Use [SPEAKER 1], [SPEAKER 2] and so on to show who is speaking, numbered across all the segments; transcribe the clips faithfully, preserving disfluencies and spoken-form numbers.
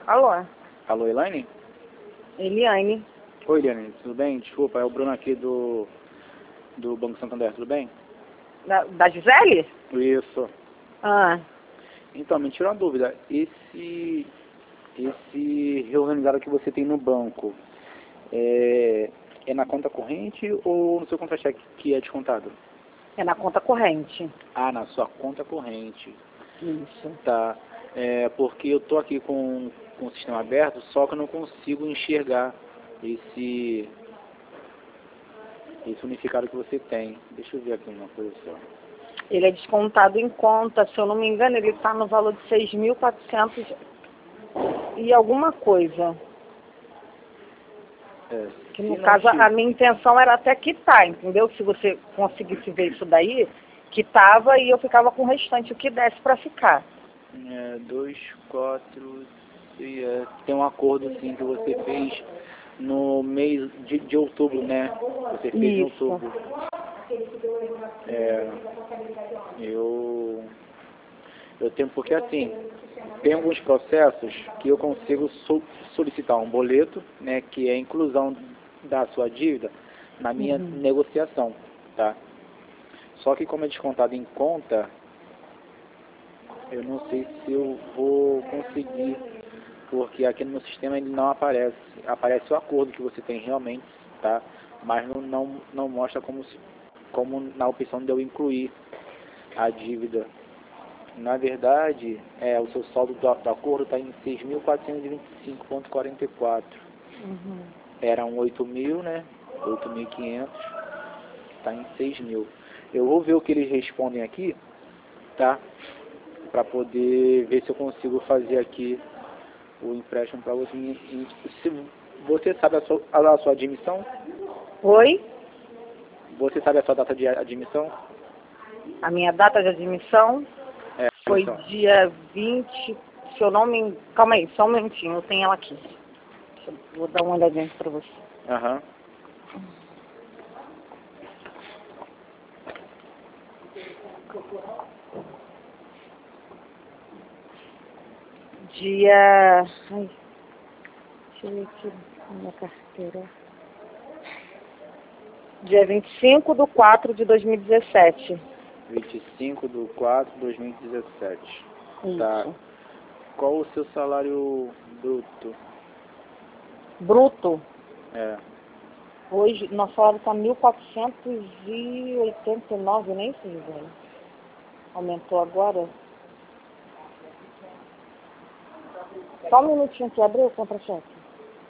[SPEAKER 1] Alô?
[SPEAKER 2] Alô, Elaine?
[SPEAKER 1] Eliane.
[SPEAKER 2] Oi, Eliane, tudo bem? Desculpa, é o Bruno aqui do, do Banco Santander, tudo bem?
[SPEAKER 1] Da, da Gisele?
[SPEAKER 2] Isso.
[SPEAKER 1] Ah,
[SPEAKER 2] Então, me tira uma dúvida. Esse, esse reorganizado que você tem no banco, é, é na conta corrente ou no seu contra-cheque que é descontado?
[SPEAKER 1] é na conta corrente.
[SPEAKER 2] Ah, na sua conta corrente.
[SPEAKER 1] Isso.
[SPEAKER 2] Tá. É, porque eu tô aqui com, com o sistema aberto, só que eu não consigo enxergar esse, esse unificado que você tem. Deixa eu ver aqui uma coisa só.
[SPEAKER 1] Ele é descontado em conta, se eu não me engano, ele está no valor de seis mil e quatrocentos e alguma coisa.
[SPEAKER 2] É,
[SPEAKER 1] Que
[SPEAKER 2] se
[SPEAKER 1] no
[SPEAKER 2] não
[SPEAKER 1] caso,
[SPEAKER 2] tiver-
[SPEAKER 1] a minha intenção era até quitar, entendeu? Se você conseguisse ver isso daí, quitava e eu ficava com o restante, o que desse para ficar.
[SPEAKER 2] É, dois, quatro, seis, é, tem um acordo sim que você fez no mês de, de outubro, né? Você fez em
[SPEAKER 1] Isso.
[SPEAKER 2] outubro. É, eu, eu tenho, porque assim, tem alguns processos que eu consigo so, solicitar um boleto, né? Que é a inclusão da sua dívida na minha
[SPEAKER 1] Uhum.
[SPEAKER 2] negociação, tá? Só que como é descontado em conta, eu não sei se eu vou conseguir, porque aqui no meu sistema ele não aparece. Aparece o acordo que você tem realmente, tá? Mas não, não, não mostra como, se, como na opção de eu incluir a dívida. Na verdade, é, o seu saldo do, do acordo está em seis mil quatrocentos e vinte e cinco vírgula quarenta e quatro.
[SPEAKER 1] Uhum.
[SPEAKER 2] Eram oito mil, né? oito mil e quinhentos. Está em seis mil. Eu vou ver o que eles respondem aqui, tá? Para poder ver se eu consigo fazer aqui o empréstimo para você. E se você sabe a sua, a sua admissão?
[SPEAKER 1] Oi?
[SPEAKER 2] Você sabe a sua data de admissão?
[SPEAKER 1] A minha data de admissão
[SPEAKER 2] É,
[SPEAKER 1] foi
[SPEAKER 2] admissão.
[SPEAKER 1] dia vinte, se eu não me... Calma aí, só um minutinho, eu tenho ela aqui. Deixa eu- Vou dar uma olhadinha para você.
[SPEAKER 2] Aham.
[SPEAKER 1] Dia... Ai, deixa eu ver aqui na minha carteira. Dia vinte e cinco de quatro de dois mil e dezessete.
[SPEAKER 2] vinte e cinco de quatro de dois mil e dezessete. Tá.
[SPEAKER 1] Isso.
[SPEAKER 2] Qual o seu salário bruto?
[SPEAKER 1] Bruto.
[SPEAKER 2] É.
[SPEAKER 1] Hoje, nosso salário está mil quatrocentos e oitenta e nove, nem sei, velho. Aumentou agora. Só um minutinho que abriu o contra-cheque.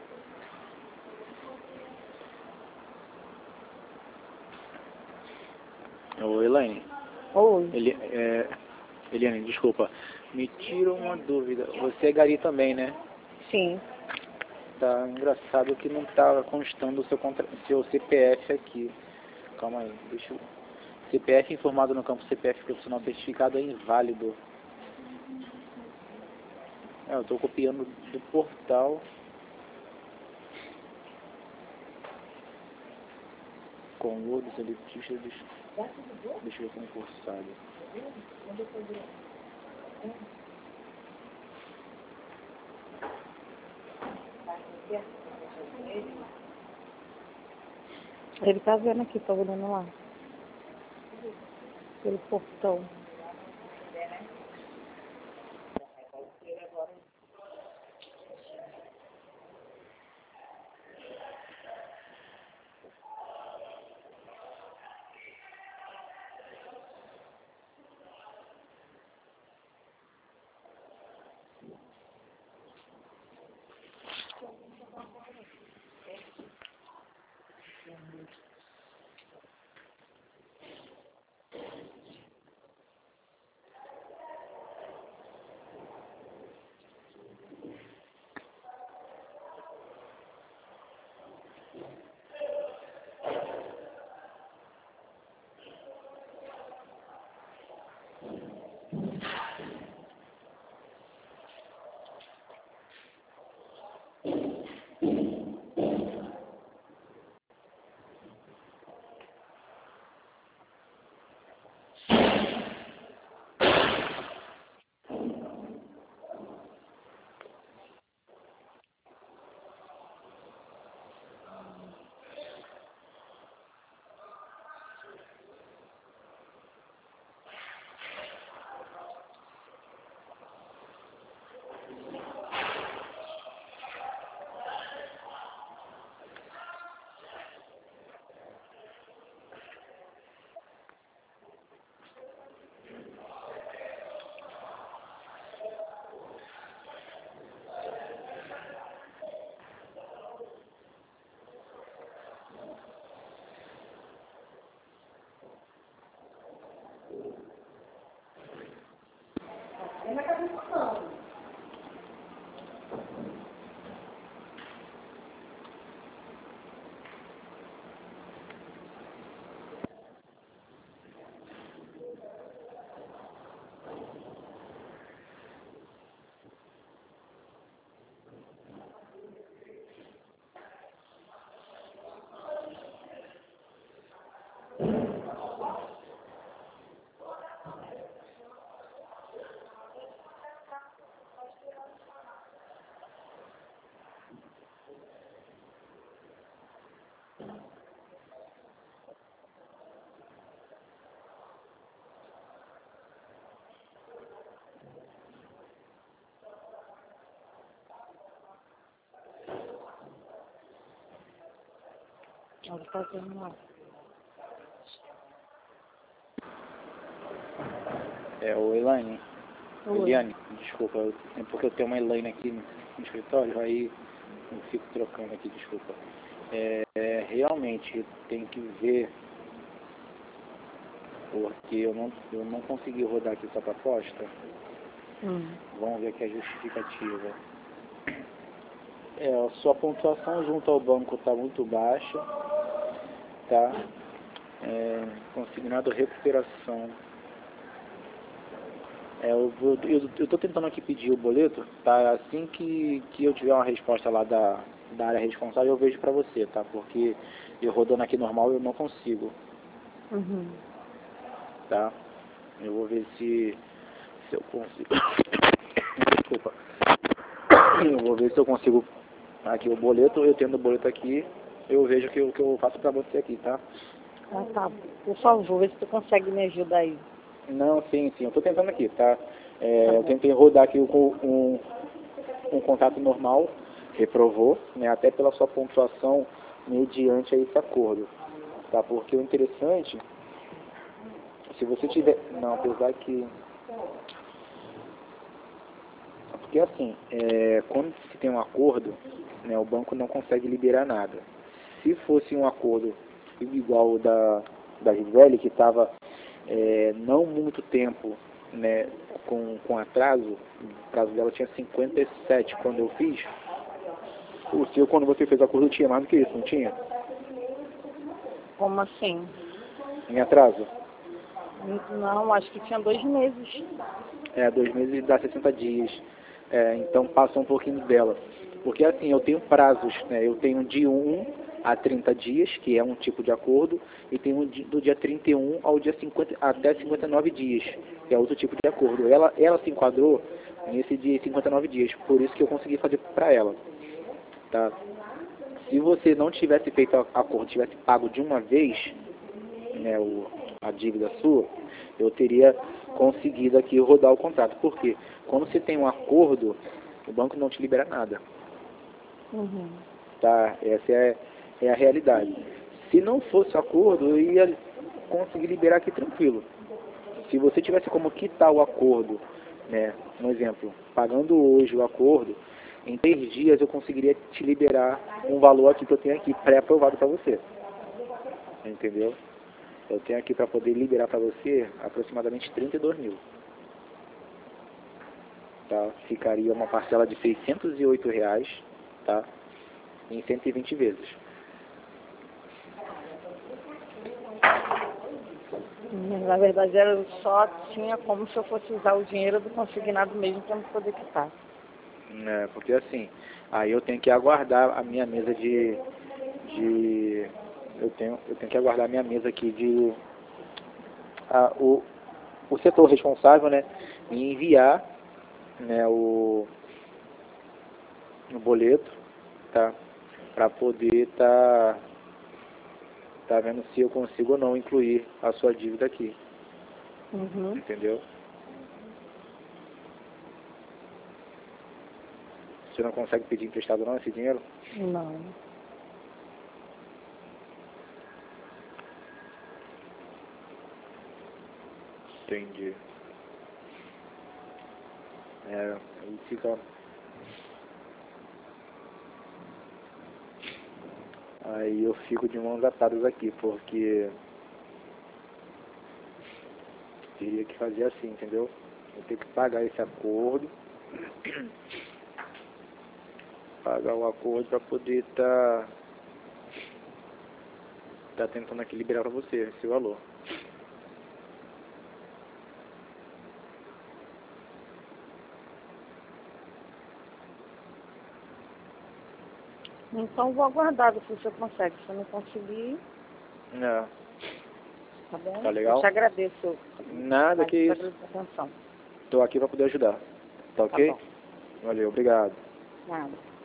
[SPEAKER 2] Ô, Elaine.
[SPEAKER 1] Oi.
[SPEAKER 2] Ele, é, Eliane, desculpa. Me tira uma dúvida. Você é gari também, né?
[SPEAKER 1] Sim.
[SPEAKER 2] Tá engraçado que não tá constando o seu, contra... seu C P F aqui. Calma aí, deixa eu... C P F informado no campo C P F profissional certificado é inválido. É, eu tô copiando do portal. Conludos, elitistas, deixa, deixa eu ver concursado.
[SPEAKER 1] Ele tá vendo aqui, tá olhando lá. Pelo portão. Olha, tá vendo lá.
[SPEAKER 2] É o Elaine.
[SPEAKER 1] Oi.
[SPEAKER 2] Eliane, desculpa, é porque eu tenho uma Elaine aqui no, no escritório, aí eu fico trocando aqui, desculpa. É, é, realmente tem que ver, porque eu não, eu não consegui rodar aqui essa proposta.
[SPEAKER 1] Hum.
[SPEAKER 2] Vamos ver aqui a justificativa. É, a sua pontuação junto ao banco está muito baixa, tá? É, consignado recuperação. É, eu estou tentando aqui pedir o boleto, tá? Assim que, que eu tiver uma resposta lá da, da área responsável, eu vejo para você, tá? Porque eu rodando aqui normal eu não consigo,
[SPEAKER 1] Uhum.
[SPEAKER 2] tá? Eu vou ver se, se eu consigo. Desculpa. Eu vou ver se eu consigo aqui o boleto, eu tendo o boleto aqui, eu vejo que o que eu faço para você aqui, tá?
[SPEAKER 1] Ah, tá. Por favor, vê se tu consegue me ajudar aí.
[SPEAKER 2] Não, sim, sim, eu estou tentando aqui, tá? É,
[SPEAKER 1] Tá
[SPEAKER 2] eu
[SPEAKER 1] bom.
[SPEAKER 2] tentei rodar aqui um, um, um contato normal, reprovou, né, até pela sua pontuação mediante a esse acordo, tá? Porque o interessante, se você tiver... Não, apesar que... Porque assim, é, quando se tem um acordo, né, o banco não consegue liberar nada. Se fosse um acordo igual o da, da Gisele, que estava é, não muito tempo, né, com, com atraso, o prazo dela tinha cinquenta e sete quando eu fiz, o seu, quando você fez o acordo, tinha mais do que isso, não tinha?
[SPEAKER 1] Como assim?
[SPEAKER 2] Em atraso?
[SPEAKER 1] N- Não, acho que tinha dois meses.
[SPEAKER 2] É, dois meses dá sessenta dias. É, então passa um pouquinho dela. Porque assim, eu tenho prazos, né? Eu tenho de um a trinta dias, que é um tipo de acordo, e tenho do dia trinta e um ao dia cinquenta, até cinquenta e nove dias, que é outro tipo de acordo. Ela, ela se enquadrou nesse de cinquenta e nove dias, por isso que eu consegui fazer para ela. Tá? Se você não tivesse feito acordo, tivesse pago de uma vez, né, o, a dívida sua, eu teria conseguido aqui rodar o contrato. Por quê? Quando você tem um acordo, o banco não te libera nada.
[SPEAKER 1] Uhum.
[SPEAKER 2] Tá? Essa é, é a realidade. Se não fosse acordo, eu ia conseguir liberar aqui tranquilo. Se você tivesse como quitar o acordo, né, um exemplo, pagando hoje o acordo, em três dias eu conseguiria te liberar um valor aqui que eu tenho aqui pré-aprovado para você. Entendeu? Eu tenho aqui para poder liberar para você aproximadamente trinta e dois mil. Tá? Ficaria uma parcela de seiscentos e oito reais, tá? Em cento e vinte vezes.
[SPEAKER 1] Na verdade, eu só tinha como se eu fosse usar o dinheiro do consignado mesmo para não poder quitar.
[SPEAKER 2] É, porque assim, aí eu tenho que aguardar a minha mesa de, de eu tenho, eu tenho que aguardar a minha mesa aqui de a, o, o setor responsável, né, me enviar, né, o, o boleto, tá, para poder tá, tá vendo se eu consigo ou não incluir a sua dívida aqui,
[SPEAKER 1] Uhum.
[SPEAKER 2] entendeu? Você não consegue pedir emprestado não esse dinheiro?
[SPEAKER 1] Não.
[SPEAKER 2] Entendi. É, aí fica... Aí eu fico de mãos atadas aqui, porque teria que fazer assim, entendeu? Eu tenho que pagar esse acordo, pagar o acordo para poder estar tá, tá tentando aqui liberar para você esse valor.
[SPEAKER 1] Então vou aguardar se você consegue. Se não conseguir,
[SPEAKER 2] É.
[SPEAKER 1] tá bom?
[SPEAKER 2] Tá legal?
[SPEAKER 1] Eu te agradeço.
[SPEAKER 2] Nada, que
[SPEAKER 1] te
[SPEAKER 2] isso.
[SPEAKER 1] agradeço a atenção.
[SPEAKER 2] Tô aqui para poder ajudar. Tá ok?
[SPEAKER 1] Tá bom.
[SPEAKER 2] Valeu, obrigado.
[SPEAKER 1] Nada.